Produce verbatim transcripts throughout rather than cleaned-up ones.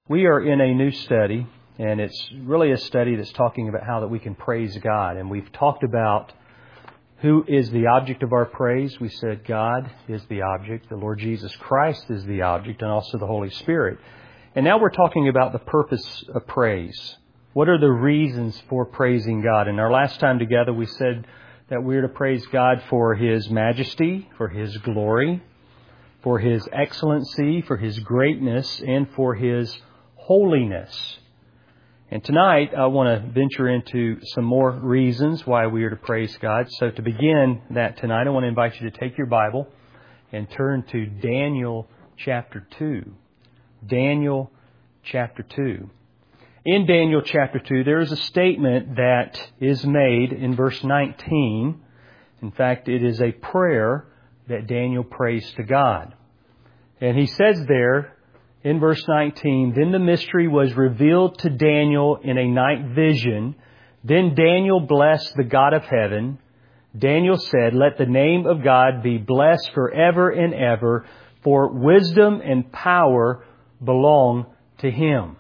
We are in a new study, and it's really a study that's talking about how that we can praise God. And we've talked about who is the object of our praise. We said God is the object, the Lord Jesus Christ is the object, and also the Holy Spirit. And now we're talking about the purpose of praise. What are the reasons for praising God? And our last time together we said that we're to praise God for His majesty, for His glory, for His excellency, for His greatness, and for His holiness. And tonight I want to venture into some more reasons why we are to praise God. So to begin that tonight, I want to invite you to take your Bible and turn to Daniel chapter two. Daniel chapter two. In Daniel chapter two, there is a statement that is made in verse nineteen. In fact, it is a prayer that Daniel prays to God. And he says there, in verse nineteen, "Then the mystery was revealed to Daniel in a night vision. Then Daniel blessed the God of heaven. Daniel said, 'Let the name of God be blessed forever and ever, for wisdom and power belong to Him.'"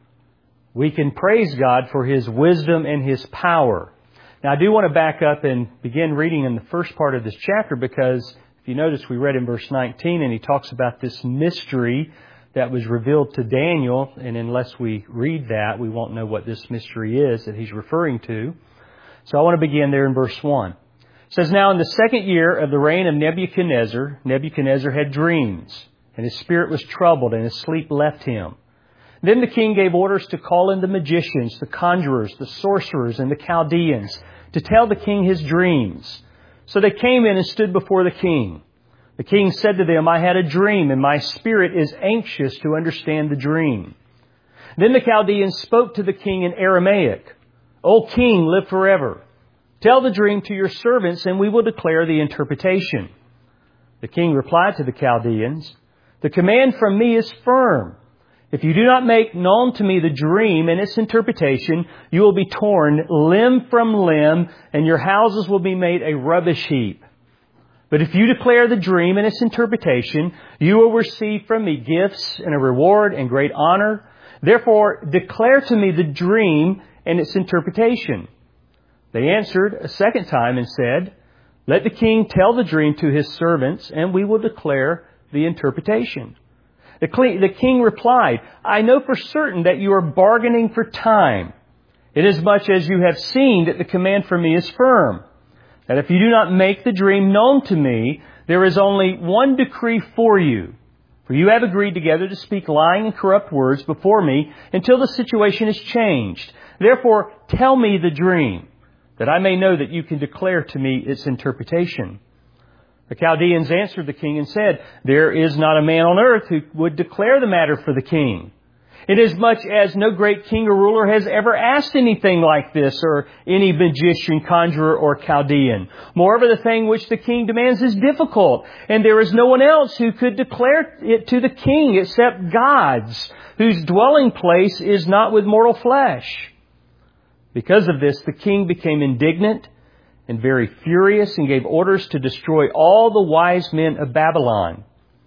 We can praise God for His wisdom and His power. Now, I do want to back up and begin reading in the first part of this chapter, because if you notice, we read in verse nineteen, and he talks about this mystery that was revealed to Daniel, and unless we read that, we won't know what this mystery is that he's referring to. So I want to begin there in verse one. It says, "Now in the second year of the reign of Nebuchadnezzar, Nebuchadnezzar had dreams, and his spirit was troubled, and his sleep left him. Then the king gave orders to call in the magicians, the conjurers, the sorcerers, and the Chaldeans, to tell the king his dreams. So they came in and stood before the king. The king said to them, 'I had a dream, and my spirit is anxious to understand the dream.' Then the Chaldeans spoke to the king in Aramaic, 'O king, live forever. Tell the dream to your servants, and we will declare the interpretation.' The king replied to the Chaldeans, 'The command from me is firm. If you do not make known to me the dream and its interpretation, you will be torn limb from limb, and your houses will be made a rubbish heap. But if you declare the dream and its interpretation, you will receive from me gifts and a reward and great honor. Therefore, declare to me the dream and its interpretation.' They answered a second time and said, 'Let the king tell the dream to his servants, and we will declare the interpretation.' The king replied, 'I know for certain that you are bargaining for time, inasmuch as you have seen that the command from me is firm, that if you do not make the dream known to me, there is only one decree for you. For you have agreed together to speak lying and corrupt words before me until the situation is changed. Therefore, tell me the dream, that I may know that you can declare to me its interpretation.' The Chaldeans answered the king and said, 'There is not a man on earth who would declare the matter for the king, inasmuch as no great king or ruler has ever asked anything like this, or any magician, conjurer, or Chaldean. Moreover, the thing which the king demands is difficult, and there is no one else who could declare it to the king except God's, whose dwelling place is not with mortal flesh.' Because of this, the king became indignant and very furious, and gave orders to destroy all the wise men of Babylon.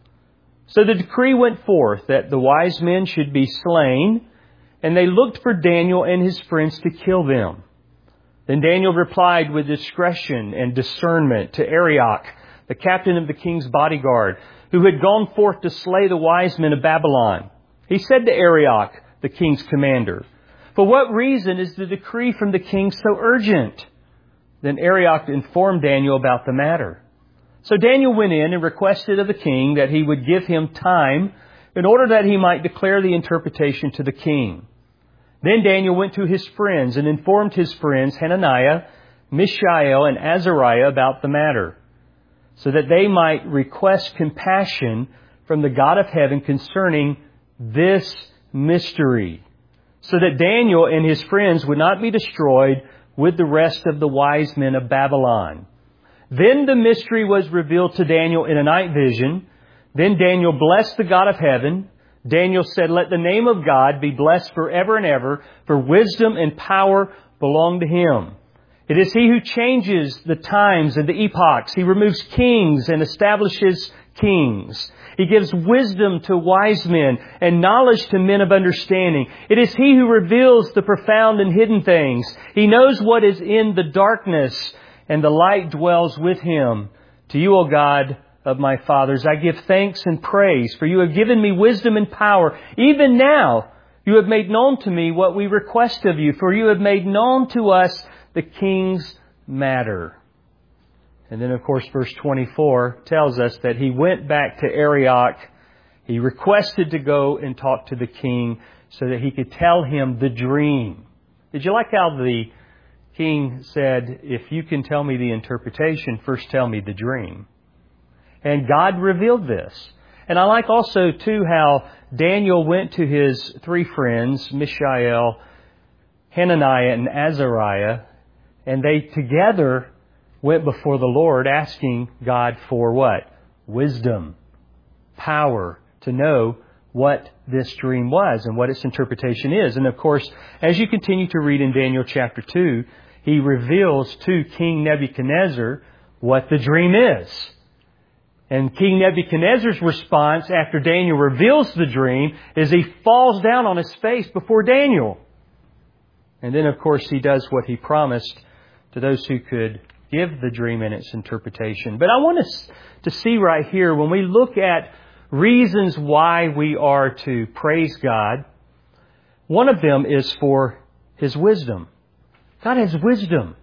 So the decree went forth that the wise men should be slain, and they looked for Daniel and his friends to kill them. Then Daniel replied with discretion and discernment to Arioch, the captain of the king's bodyguard, who had gone forth to slay the wise men of Babylon. He said to Arioch, the king's commander, 'For what reason is the decree from the king so urgent?' Then Arioch informed Daniel about the matter. So Daniel went in and requested of the king that he would give him time in order that he might declare the interpretation to the king. Then Daniel went to his friends and informed his friends Hananiah, Mishael, and Azariah about the matter, so that they might request compassion from the God of heaven concerning this mystery, so that Daniel and his friends would not be destroyed with the rest of the wise men of Babylon. Then the mystery was revealed to Daniel in a night vision. Then Daniel blessed the God of heaven. Daniel said, 'Let the name of God be blessed forever and ever, for wisdom and power belong to Him. It is He who changes the times and the epochs. He removes kings and establishes kings. He gives wisdom to wise men and knowledge to men of understanding. It is He who reveals the profound and hidden things. He knows what is in the darkness, and the light dwells with Him. To You, O God of my fathers, I give thanks and praise, for You have given me wisdom and power. Even now, You have made known to me what we request of You, for You have made known to us the king's matter. And then, of course, verse twenty-four tells us that he went back to Arioch. He requested to go and talk to the king so that he could tell him the dream. Did you like how the king said, if you can tell me the interpretation, first tell me the dream? And God revealed this. And I like also, too, how Daniel went to his three friends, Mishael, Hananiah, and Azariah, and they together went before the Lord asking God for what? Wisdom, power, to know what this dream was and what its interpretation is. And of course, as you continue to read in Daniel chapter two, he reveals to King Nebuchadnezzar what the dream is. And King Nebuchadnezzar's response after Daniel reveals the dream is he falls down on his face before Daniel. And then, of course, he does what he promised to those who could give the dream and its interpretation. But I want us to see right here, when we look at reasons why we are to praise God, one of them is for His wisdom. God has wisdom.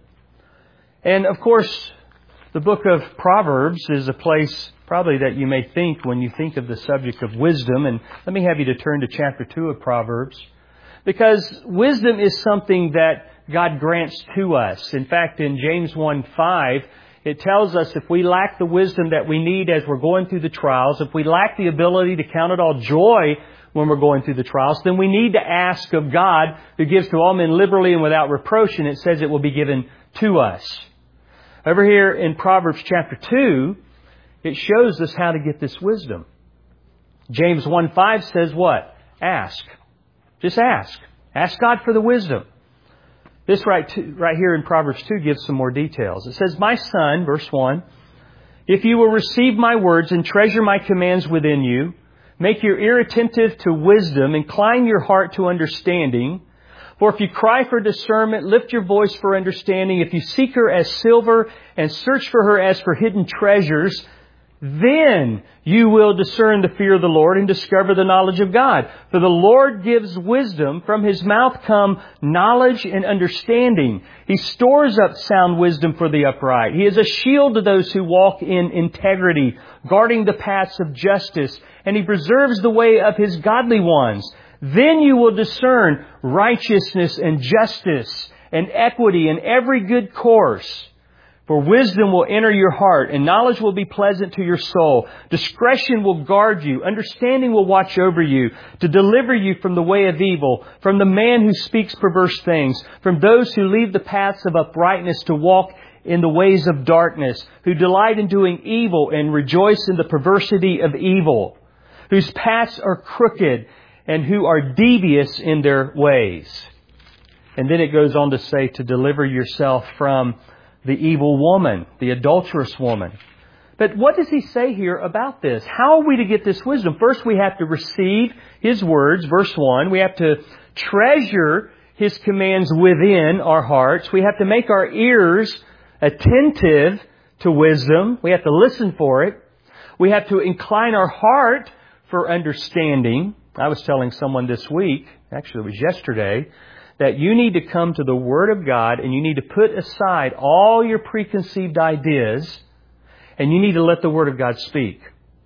And of course, the book of Proverbs is a place probably that you may think when you think of the subject of wisdom. And let me have you to turn to chapter two of Proverbs. Because wisdom is something that God grants to us. In fact, in James one five, it tells us if we lack the wisdom that we need as we're going through the trials, if we lack the ability to count it all joy when we're going through the trials, then we need to ask of God, who gives to all men liberally and without reproach, and it says it will be given to us. Over here in Proverbs chapter two, it shows us how to get this wisdom. James one five says what? Ask. Just ask. Ask God for the wisdom. This right, to, right here in Proverbs two gives some more details. It says, my son, verse one, if you will receive my words and treasure my commands within you, make your ear attentive to wisdom, incline your heart to understanding. For if you cry for discernment, lift your voice for understanding. If you seek her as silver and search for her as for hidden treasures, then you will discern the fear of the Lord and discover the knowledge of God. For the Lord gives wisdom. From His mouth come knowledge and understanding. He stores up sound wisdom for the upright. He is a shield to those who walk in integrity, guarding the paths of justice. And He preserves the way of His godly ones. Then you will discern righteousness and justice and equity in every good course. For wisdom will enter your heart, and knowledge will be pleasant to your soul. Discretion will guard you. Understanding will watch over you, to deliver you from the way of evil, from the man who speaks perverse things, from those who leave the paths of uprightness to walk in the ways of darkness, who delight in doing evil and rejoice in the perversity of evil, whose paths are crooked and who are devious in their ways. And then it goes on to say to deliver yourself from the evil woman, the adulterous woman. But what does he say here about this? How are we to get this wisdom? First, we have to receive His words, verse one. We have to treasure His commands within our hearts. We have to make our ears attentive to wisdom. We have to listen for it. We have to incline our heart for understanding. I was telling someone this week, actually it was yesterday, that you need to come to the Word of God and you need to put aside all your preconceived ideas and you need to let the Word of God speak.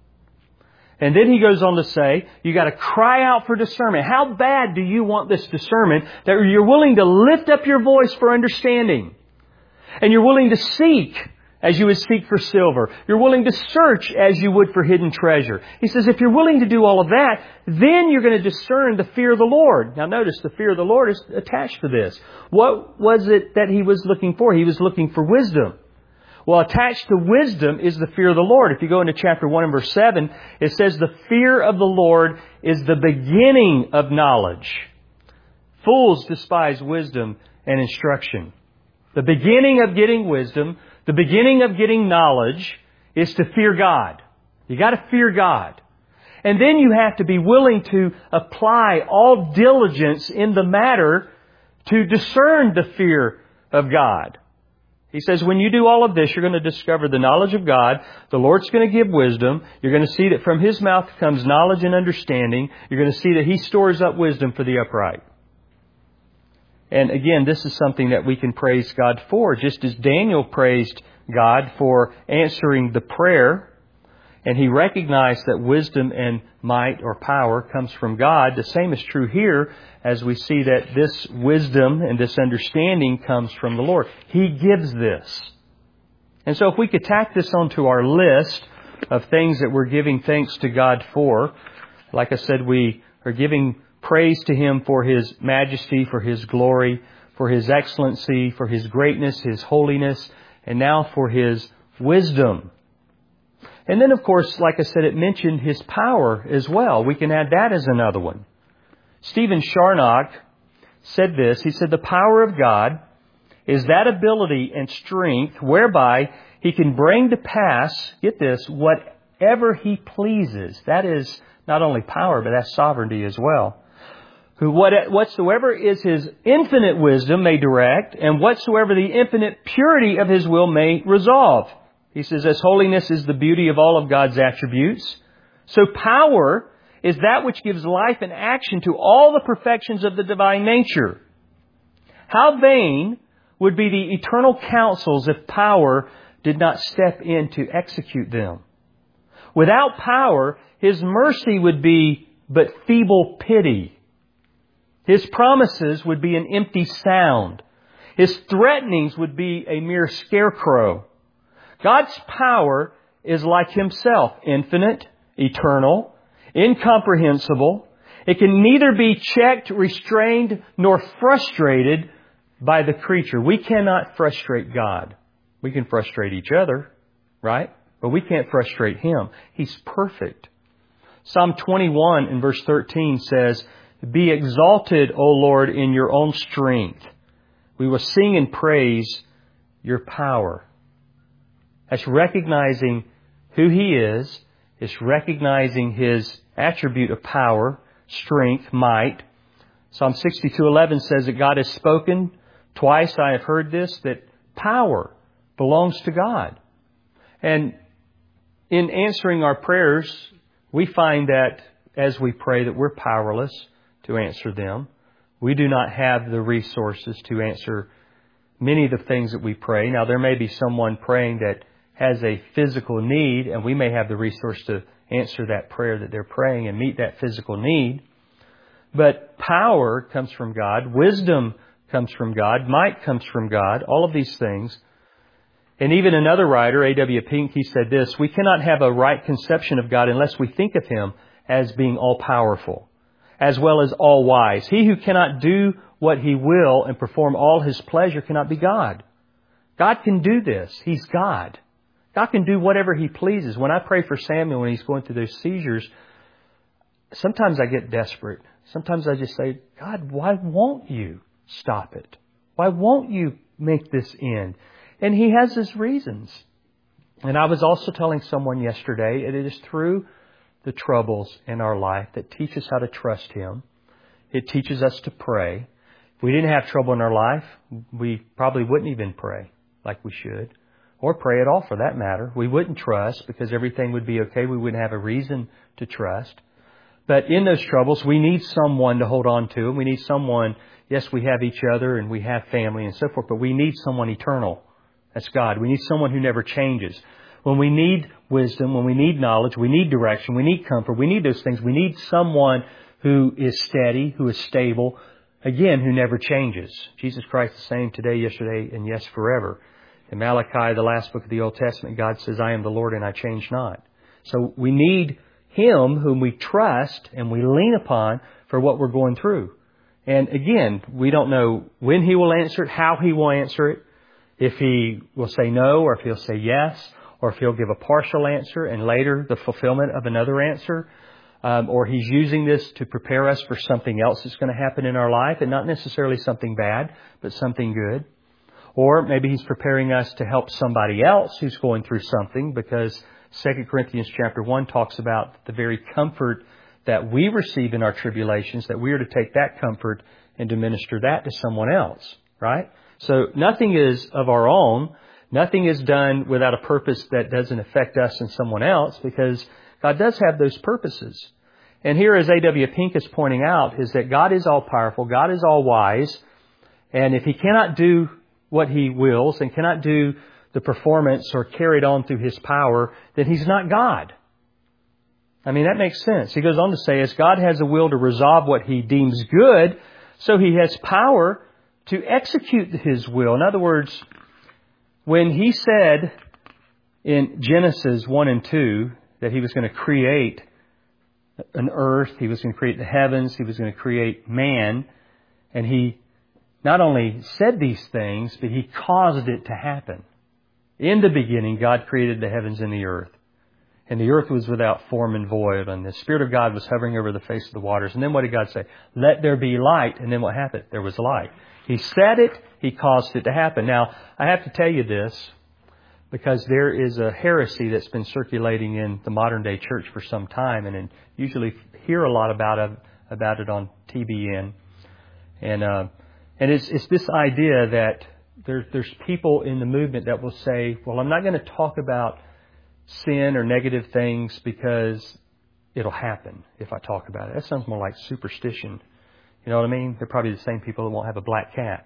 And then he goes on to say, you got to cry out for discernment. How bad do you want this discernment that you're willing to lift up your voice for understanding? And you're willing to seek as you would seek for silver. You're willing to search as you would for hidden treasure. He says, if you're willing to do all of that, then you're going to discern the fear of the Lord. Now notice, the fear of the Lord is attached to this. What was it that he was looking for? He was looking for wisdom. Well, attached to wisdom is the fear of the Lord. If you go into chapter one and verse seven, it says, the fear of the Lord is the beginning of knowledge. Fools despise wisdom and instruction. The beginning of getting wisdom, the beginning of getting knowledge is to fear God. You got to fear God. And then you have to be willing to apply all diligence in the matter to discern the fear of God. He says when you do all of this, you're going to discover the knowledge of God. The Lord's going to give wisdom. You're going to see that from His mouth comes knowledge and understanding. You're going to see that He stores up wisdom for the upright. And again, this is something that we can praise God for. Just as Daniel praised God for answering the prayer, and he recognized that wisdom and might or power comes from God, the same is true here as we see that this wisdom and this understanding comes from the Lord. He gives this. And so if we could tack this onto our list of things that we're giving thanks to God for, like I said, we are giving praise to Him for His majesty, for His glory, for His excellency, for His greatness, His holiness, and now for His wisdom. And then, of course, like I said, it mentioned His power as well. We can add that as another one. Stephen Charnock said this. He said, the power of God is that ability and strength whereby He can bring to pass, get this, whatever He pleases. That is not only power, but that's sovereignty as well. Who whatsoever is His infinite wisdom may direct, and whatsoever the infinite purity of His will may resolve. He says, as holiness is the beauty of all of God's attributes, so power is that which gives life and action to all the perfections of the divine nature. How vain would be the eternal counsels if power did not step in to execute them. Without power, His mercy would be but feeble pity. His promises would be an empty sound. His threatenings would be a mere scarecrow. God's power is like Himself, infinite, eternal, incomprehensible. It can neither be checked, restrained, nor frustrated by the creature. We cannot frustrate God. We can frustrate each other, right? But we can't frustrate Him. He's perfect. Psalm twenty-one in verse thirteen says, be exalted, O Lord, in Your own strength. We will sing and praise Your power. That's recognizing who He is. It's recognizing His attribute of power, strength, might. Psalm sixty-two eleven says that God has spoken. Twice I have heard this, that power belongs to God. And in answering our prayers, we find that as we pray that we're powerless to answer them. We do not have the resources to answer many of the things that we pray. Now, there may be someone praying that has a physical need, and we may have the resource to answer that prayer that they're praying and meet that physical need. But power comes from God. Wisdom comes from God. Might comes from God. All of these things. And even another writer, A W Pink, he said this, we cannot have a right conception of God unless we think of Him as being all-powerful, as well as all-wise. He who cannot do what He will and perform all His pleasure cannot be God. God can do this. He's God. God can do whatever He pleases. When I pray for Samuel when he's going through those seizures, sometimes I get desperate. Sometimes I just say, God, why won't You stop it? Why won't You make this end? And He has His reasons. And I was also telling someone yesterday, it is through the troubles in our life that teach us how to trust Him. It teaches us to pray. If we didn't have trouble in our life, we probably wouldn't even pray like we should. Or pray at all for that matter. We wouldn't trust because everything would be okay. We wouldn't have a reason to trust. But in those troubles, we need someone to hold on to. And we need someone, yes, we have each other and we have family and so forth, but we need someone eternal. That's God. We need someone who never changes. When we need wisdom, when we need knowledge, we need direction, we need comfort, we need those things. We need someone who is steady, who is stable, again, who never changes. Jesus Christ the same today, yesterday, and yes, forever. In Malachi, the last book of the Old Testament, God says, I am the Lord and I change not. So we need Him whom we trust and we lean upon for what we're going through. And again, we don't know when He will answer it, how He will answer it, if He will say no or if He'll say yes, or if He'll give a partial answer and later the fulfillment of another answer. Um, or He's using this to prepare us for something else that's going to happen in our life, and not necessarily something bad, but something good. Or maybe He's preparing us to help somebody else who's going through something because Second Corinthians chapter one talks about the very comfort that we receive in our tribulations, that we are to take that comfort and to minister that to someone else, right? So nothing is of our own. Nothing is done without a purpose that doesn't affect us and someone else, because God does have those purposes. And here, as A W Pink is pointing out, is that God is all-powerful, God is all-wise, and if He cannot do what He wills and cannot do the performance or carry it on through His power, then He's not God. I mean, that makes sense. He goes on to say, as God has a will to resolve what He deems good, so He has power to execute His will. In other words, when He said in Genesis one and two that He was going to create an earth, He was going to create the heavens, He was going to create man, and He not only said these things, but He caused it to happen. In the beginning, God created the heavens and the earth. And the earth was without form and void, and the Spirit of God was hovering over the face of the waters. And then what did God say? Let there be light. And then what happened? There was light. He said it. He caused it to happen. Now, I have to tell you this, because there is a heresy that's been circulating in the modern day church for some time, and you usually hear a lot about it, about it on T B N. And uh, and it's it's this idea that there, there's people in the movement that will say, well, I'm not going to talk about sin or negative things because it'll happen if I talk about it. That sounds more like superstition. You know what I mean? They're probably the same people that won't have a black cat.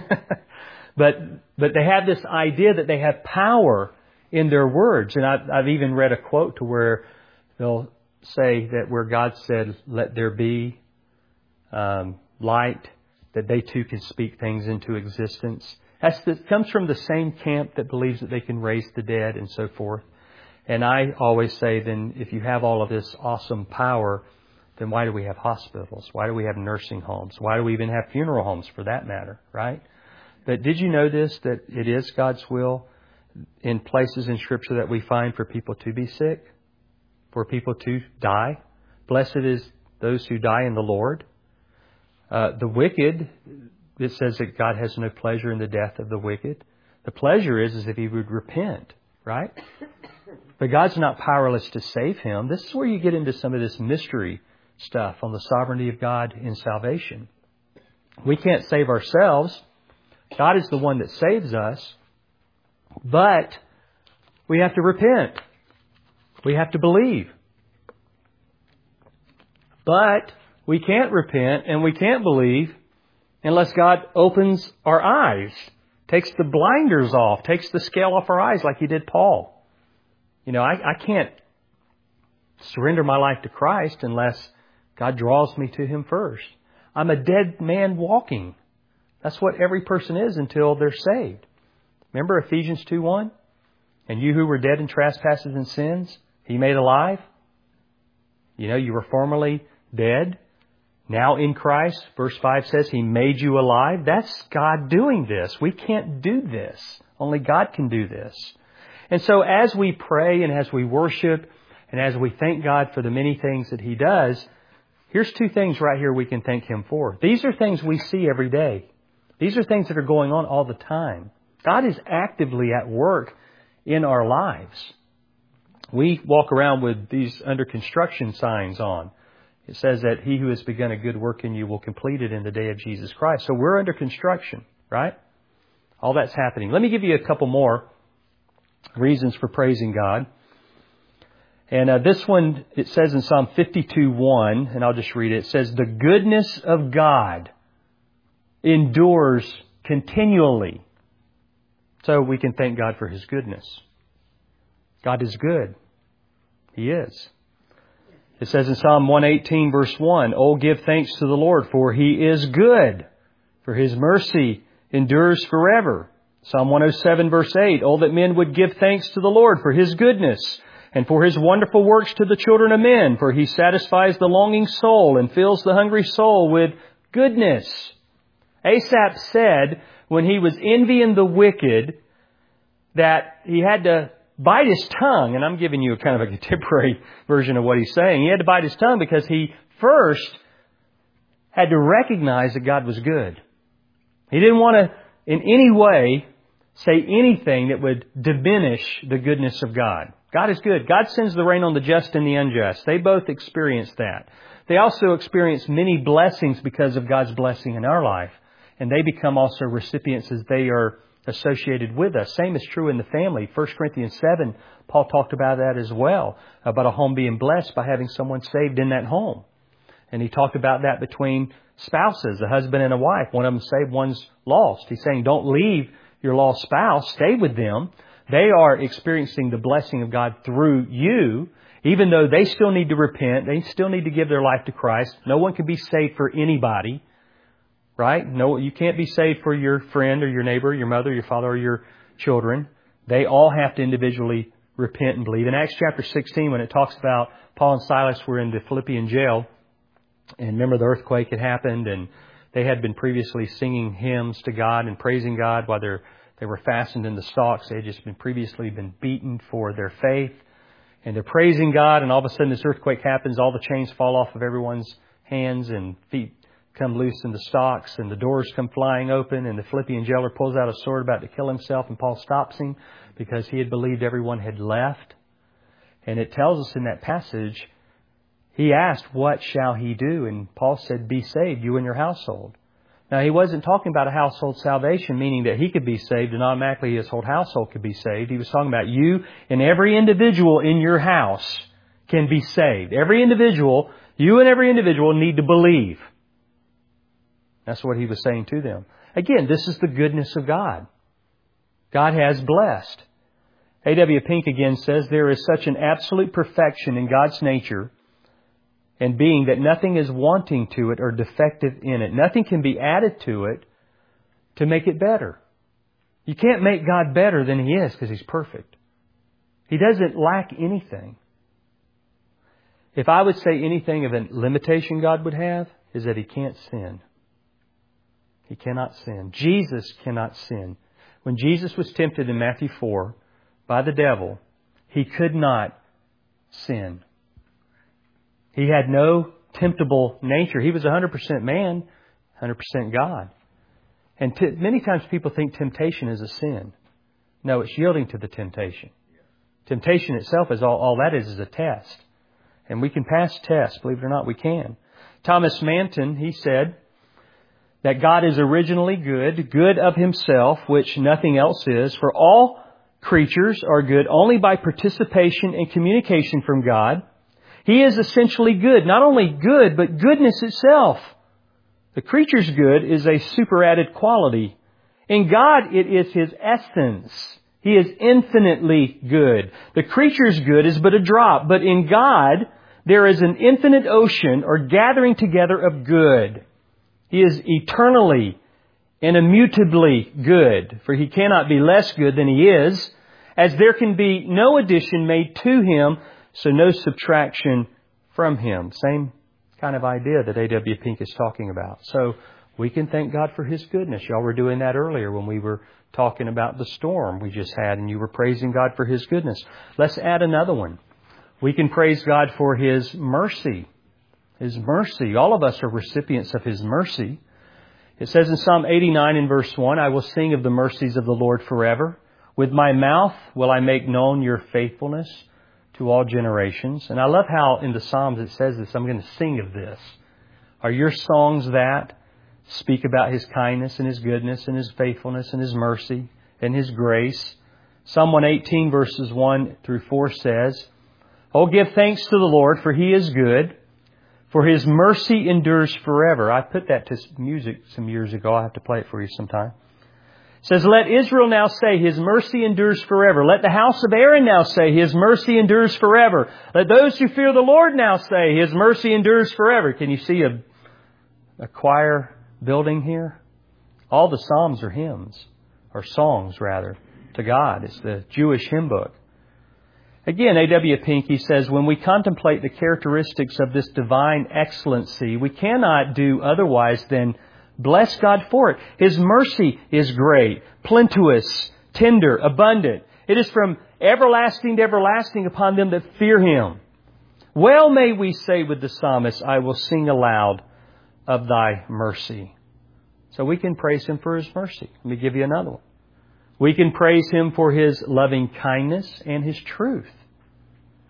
but but they have this idea that they have power in their words. And I've, I've even read a quote to where they'll say that where God said, let there be um, light, that they too can speak things into existence. That comes from the same camp that believes that they can raise the dead and so forth. And I always say, then, if you have all of this awesome power, then why do we have hospitals? Why do we have nursing homes? Why do we even have funeral homes, for that matter, right? But did you know this, that it is God's will in places in Scripture that we find for people to be sick, for people to die? Blessed is those who die in the Lord. Uh, the wicked, it says that God has no pleasure in the death of the wicked. The pleasure is, is if he would repent, right? But God's not powerless to save him. This is where you get into some of this mystery stuff on the sovereignty of God in salvation. We can't save ourselves. God is the one that saves us. But we have to repent. We have to believe. But we can't repent and we can't believe unless God opens our eyes, takes the blinders off, takes the scale off our eyes like He did Paul. You know, I, I can't surrender my life to Christ unless God draws me to Him first. I'm a dead man walking. That's what every person is until they're saved. Remember Ephesians two one? And you who were dead in trespasses and sins, He made alive. You know, you were formerly dead. Now in Christ, verse five says He made you alive. That's God doing this. We can't do this. Only God can do this. And so as we pray and as we worship and as we thank God for the many things that He does, here's two things right here we can thank Him for. These are things we see every day. These are things that are going on all the time. God is actively at work in our lives. We walk around with these under construction signs on. It says that He who has begun a good work in you will complete it in the day of Jesus Christ. So we're under construction, right? All that's happening. Let me give you a couple more reasons for praising God. And uh, this one, it says in Psalm fifty-two one, and I'll just read it. It says, the goodness of God endures continually. So we can thank God for His goodness. God is good. He is. It says in Psalm one eighteen verse one, oh, give thanks to the Lord, for He is good, for His mercy endures forever. Psalm one oh seven verse eight, oh, that men would give thanks to the Lord for His goodness and for His wonderful works to the children of men, for He satisfies the longing soul and fills the hungry soul with goodness. Asaph said when he was envying the wicked that he had to bite his tongue, and I'm giving you a kind of a contemporary version of what he's saying. He had to bite his tongue because he first had to recognize that God was good. He didn't want to in any way say anything that would diminish the goodness of God. God is good. God sends the rain on the just and the unjust. They both experience that. They also experience many blessings because of God's blessing in our life. And they become also recipients as they are associated with us. Same is true in the family. First Corinthians seven, Paul talked about that as well, about a home being blessed by having someone saved in that home. And he talked about that between spouses, a husband and a wife. One of them saved, one's lost. He's saying don't leave your lost spouse. Stay with them. They are experiencing the blessing of God through you, even though they still need to repent. They still need to give their life to Christ. No one can be saved for anybody, right? No, you can't be saved for your friend or your neighbor, your mother, your father, or your children. They all have to individually repent and believe. In Acts chapter sixteen, when it talks about Paul and Silas were in the Philippian jail, and remember the earthquake had happened, and they had been previously singing hymns to God and praising God while they're, they were fastened in the stocks. They had just been previously been beaten for their faith. And they're praising God, and all of a sudden this earthquake happens. All the chains fall off of everyone's hands and feet come loose in the stocks, and the doors come flying open, and the Philippian jailer pulls out a sword about to kill himself, and Paul stops him because he had believed everyone had left. And it tells us in that passage, he asked, what shall he do? And Paul said, be saved, you and your household. Now, he wasn't talking about a household salvation, meaning that he could be saved and automatically his whole household could be saved. He was talking about you and every individual in your house can be saved. Every individual, you and every individual need to believe. That's what he was saying to them. Again, this is the goodness of God. God has blessed. A W Pink again says, there is such an absolute perfection in God's nature and being that nothing is wanting to it or defective in it. Nothing can be added to it to make it better. You can't make God better than He is because He's perfect. He doesn't lack anything. If I would say anything of a limitation God would have, is that He can't sin. He cannot sin. Jesus cannot sin. When Jesus was tempted in Matthew four by the devil, He could not sin. He had no temptable nature. He was one hundred percent man, one hundred percent God. And t- many times people think temptation is a sin. No, it's yielding to the temptation. Temptation itself is all, all that is is a test. And we can pass tests, believe it or not, we can. Thomas Manton, he said that God is originally good, good of Himself, which nothing else is. For all creatures are good only by participation and communication from God. He is essentially good. Not only good, but goodness itself. The creature's good is a superadded quality. In God, it is His essence. He is infinitely good. The creature's good is but a drop. But in God, there is an infinite ocean or gathering together of good. He is eternally and immutably good. For He cannot be less good than He is, as there can be no addition made to Him, so no subtraction from Him. Same kind of idea that A W Pink is talking about. So we can thank God for His goodness. Y'all were doing that earlier when we were talking about the storm we just had, and you were praising God for His goodness. Let's add another one. We can praise God for His mercy. His mercy. All of us are recipients of His mercy. It says in Psalm eighty-nine in verse one, I will sing of the mercies of the Lord forever. With my mouth will I make known your faithfulness to all generations. And I love how in the Psalms it says this, I'm going to sing of this. Are your songs that speak about His kindness and His goodness and His faithfulness and His mercy and His grace? Psalm one eighteen verses one through four says, Oh, give thanks to the Lord, for He is good, for His mercy endures forever. I put that to music some years ago. I'll have to play it for you sometime. It says, let Israel now say, His mercy endures forever. Let the house of Aaron now say, His mercy endures forever. Let those who fear the Lord now say, His mercy endures forever. Can you see a, a choir building here? All the Psalms are hymns, or songs rather, to God. It's the Jewish hymn book. Again, A W Pink, he says, when we contemplate the characteristics of this divine excellency, we cannot do otherwise than bless God for it. His mercy is great, plenteous, tender, abundant. It is from everlasting to everlasting upon them that fear Him. Well may we say with the psalmist, I will sing aloud of Thy mercy. So we can praise Him for His mercy. Let me give you another one. We can praise Him for His loving kindness and His truth.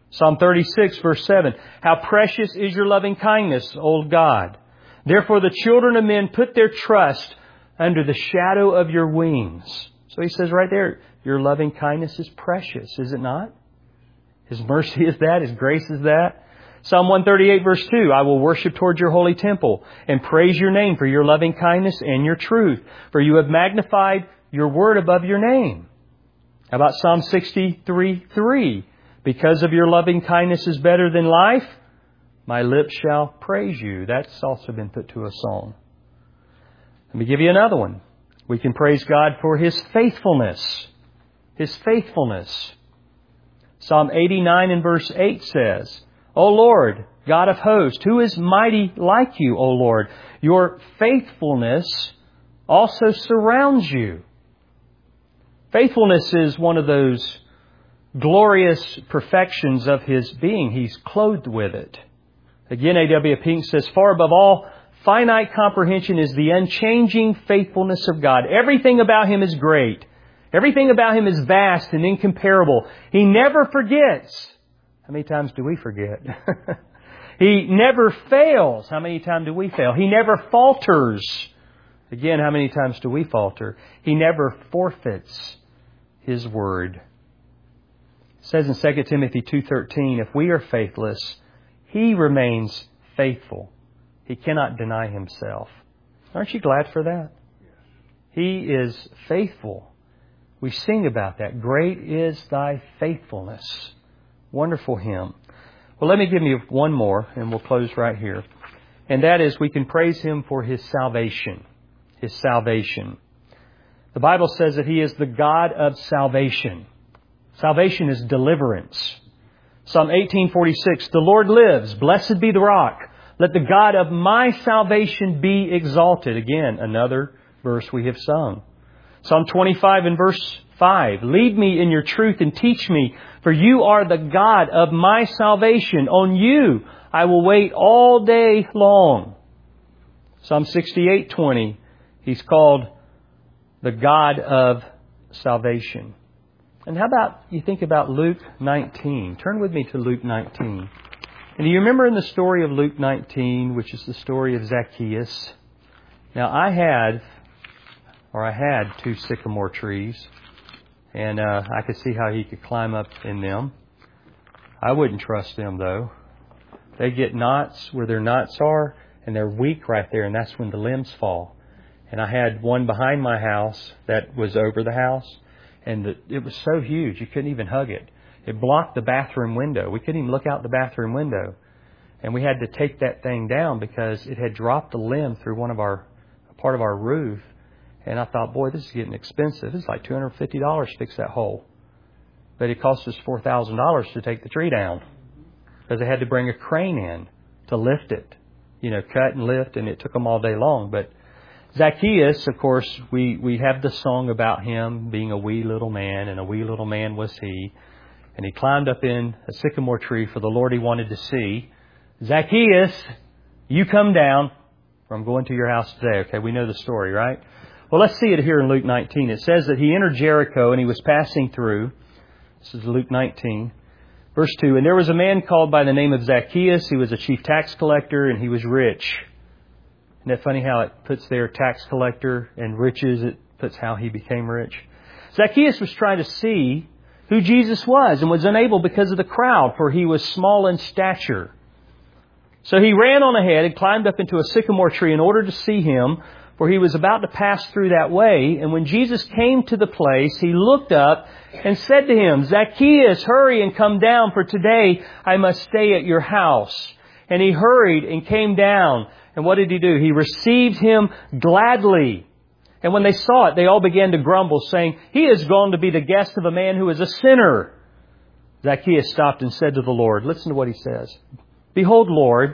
Psalm thirty-six, verse seven. How precious is your loving kindness, O God. Therefore the children of men put their trust under the shadow of your wings. So he says right there, your loving kindness is precious, is it not? His mercy is that. His grace is that. Psalm one thirty-eight, verse two. I will worship toward your holy temple and praise your name for your loving kindness and your truth. For you have magnified your word above your name. How about Psalm sixty-three, three? Because of your loving kindness is better than life, my lips shall praise you. That's also been put to a song. Let me give you another one. We can praise God for His faithfulness. His faithfulness. Psalm eighty-nine and verse eight says, O Lord, God of hosts, who is mighty like you, O Lord? Your faithfulness also surrounds you. Faithfulness is one of those glorious perfections of His being. He's clothed with it. Again, A W Pink says, far above all finite comprehension is the unchanging faithfulness of God. Everything about Him is great. Everything about Him is vast and incomparable. He never forgets. How many times do we forget? He never fails. How many times do we fail? He never falters. Again, how many times do we falter? He never forfeits His word. It says in Second Timothy two thirteen, if we are faithless, He remains faithful. He cannot deny Himself. Aren't you glad for that? He is faithful. We sing about that. Great is Thy faithfulness. Wonderful hymn. Well, let me give you one more and we'll close right here. And that is we can praise Him for His salvation. His salvation. The Bible says that He is the God of salvation. Salvation is deliverance. Psalm eighteen forty-six, the Lord lives. Blessed be the rock. Let the God of my salvation be exalted. Again, another verse we have sung. Psalm twenty-five and verse five. Lead me in your truth and teach me, for you are the God of my salvation. On you I will wait all day long. Psalm sixty-eight twenty. He's called the God of salvation. And how about you think about Luke nineteen? Turn with me to Luke nineteen. And do you remember in the story of Luke nineteen, which is the story of Zacchaeus? Now I had, or I had two sycamore trees. And uh, I could see how he could climb up in them. I wouldn't trust them though. They get knots where their knots are, and they're weak right there, and that's when the limbs fall. And I had one behind my house that was over the house, and the, it was so huge you couldn't even hug it. It blocked the bathroom window. We couldn't even look out the bathroom window. And we had to take that thing down because it had dropped a limb through one of our part of our roof. And I thought, boy, this is getting expensive. It's like two hundred fifty dollars to fix that hole. But it cost us four thousand dollars to take the tree down because they had to bring a crane in to lift it. You know, cut and lift, and it took them all day long. But Zacchaeus, of course, we, we have the song about him being a wee little man, and a wee little man was he. And he climbed up in a sycamore tree for the Lord he wanted to see. Zacchaeus, you come down, or I'm going to your house today. Okay, we know the story, right? Well, let's see it here in Luke nineteen. It says that he entered Jericho and he was passing through. This is Luke nineteen, verse two. And there was a man called by the name of Zacchaeus. He was a chief tax collector and he was rich. Isn't that funny how it puts there tax collector and riches? It puts how he became rich. Zacchaeus was trying to see who Jesus was and was unable because of the crowd, for he was small in stature. So he ran on ahead and climbed up into a sycamore tree in order to see him, for he was about to pass through that way. And when Jesus came to the place, he looked up and said to him, Zacchaeus, hurry and come down, for today I must stay at your house. And he hurried and came down. And what did he do? He received him gladly. And when they saw it, they all began to grumble, saying, he is gone to be the guest of a man who is a sinner. Zacchaeus stopped and said to the Lord, listen to what he says. Behold, Lord,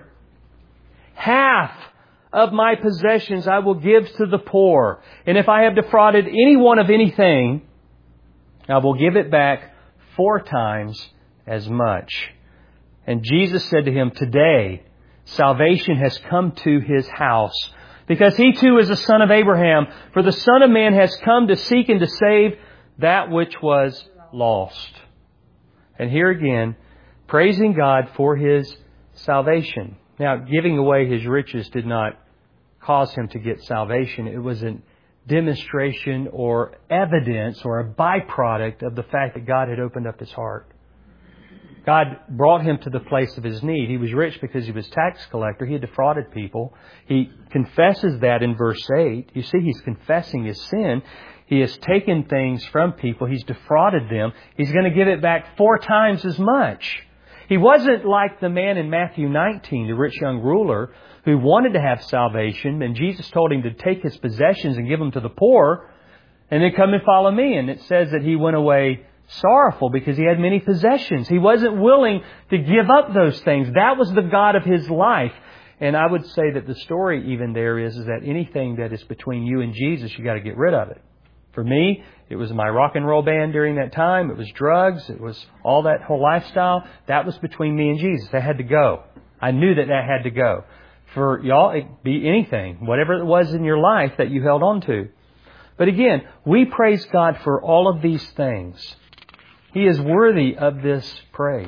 half of my possessions I will give to the poor. And if I have defrauded anyone of anything, I will give it back four times as much. And Jesus said to him, today salvation has come to his house, because he too is a son of Abraham. For the Son of Man has come to seek and to save that which was lost. And here again, praising God for His salvation. Now, giving away His riches did not cause Him to get salvation. It was a demonstration or evidence or a byproduct of the fact that God had opened up His heart. God brought him to the place of his need. He was rich because he was a tax collector. He had defrauded people. He confesses that in verse eight. You see, he's confessing his sin. He has taken things from people. He's defrauded them. He's going to give it back four times as much. He wasn't like the man in Matthew nineteen, the rich young ruler, who wanted to have salvation, and Jesus told him to take his possessions and give them to the poor, and then come and follow me. And it says that he went away sorrowful because he had many possessions. He wasn't willing to give up those things. That was the God of his life. And I would say that the story even there is, is that anything that is between you and Jesus, you got to get rid of it. For me, it was my rock and roll band during that time. It was drugs. It was all that whole lifestyle. That was between me and Jesus. That had to go. I knew that that had to go. For y'all, it could be anything, whatever it was in your life that you held on to. But again, we praise God for all of these things. He is worthy of this praise.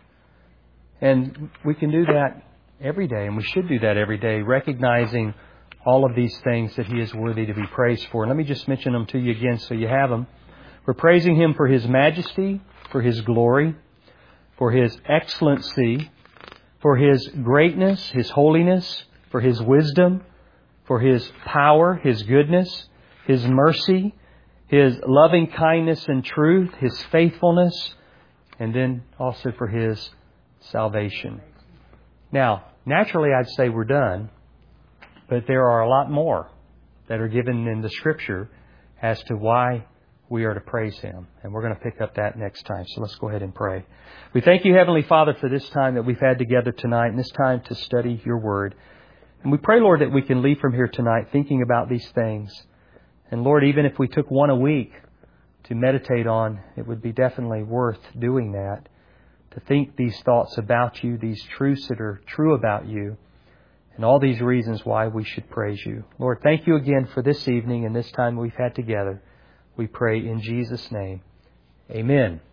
And we can do that every day, and we should do that every day, recognizing all of these things that He is worthy to be praised for. And let me just mention them to you again so you have them. We're praising Him for His majesty, for His glory, for His excellency, for His greatness, His holiness, for His wisdom, for His power, His goodness, His mercy, His loving kindness and truth, His faithfulness, and then also for His salvation. Now, naturally I'd say we're done, but there are a lot more that are given in the Scripture as to why we are to praise Him. And we're going to pick up that next time. So let's go ahead and pray. We thank You, Heavenly Father, for this time that we've had together tonight and this time to study Your Word. And we pray, Lord, that we can leave from here tonight thinking about these things. And Lord, even if we took one a week to meditate on, it would be definitely worth doing that. To think these thoughts about You, these truths that are true about You, and all these reasons why we should praise You. Lord, thank You again for this evening and this time we've had together. We pray in Jesus' name. Amen.